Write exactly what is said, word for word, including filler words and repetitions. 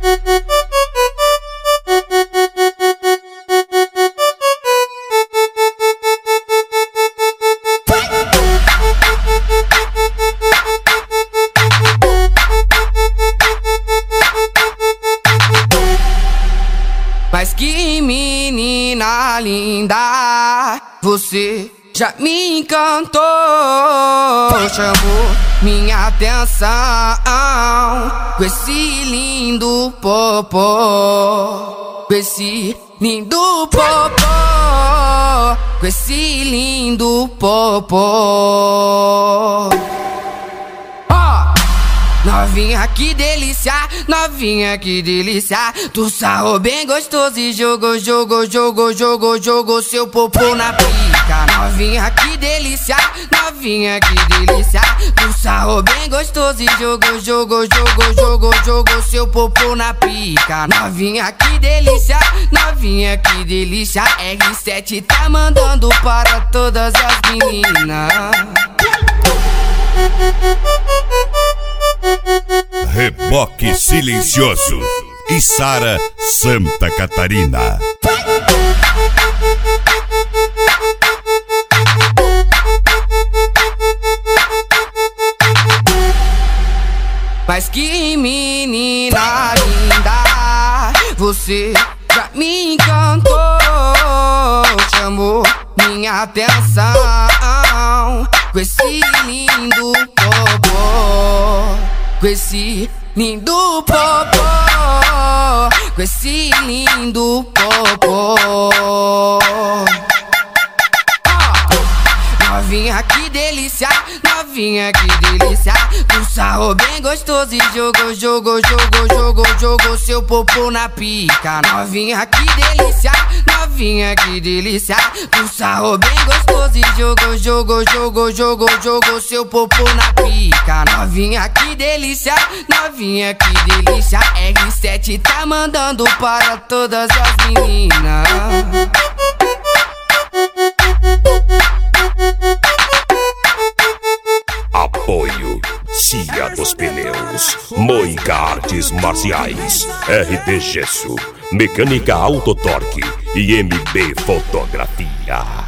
Mas que menina linda, você já me encantou, chamou minha atenção com esse lindo popô, com esse lindo popô, com esse lindo popô. Novinha, que delícia, novinha, que delícia. Tu sarrou bem gostoso e jogou, jogou, jogou, jogou, jogou seu popô na pica. Novinha, que delícia, novinha, que delícia. Tu sarrou bem gostoso e jogou, jogou, jogou, jogou, jogou seu popô na pica. Novinha, que delícia, novinha, que delícia. R sete tá mandando para todas as meninas. Reboque Silencioso e Sara Santa Catarina. Mas que menina linda, você já me encantou, chamou minha atenção com esse lindo popô, com esse lindo popô, com esse lindo popô. Novinha, que delícia, novinha, que delícia. Tu sarrou bem gostoso e jogou, jogou, jogou, jogou, jogou seu popô na pica. Novinha, que delícia, novinha, que delícia. Tu sarrou bem gostoso e jogou, jogou, jogou, jogou, jogou seu popô na pica. Novinha, que delícia, novinha, que delícia. R sete tá mandando para todas as meninas. Apoio Cia dos Pneus, Moica Artes Marciais, R D Gesso, Mecânica Autotorque e M B Fotografia.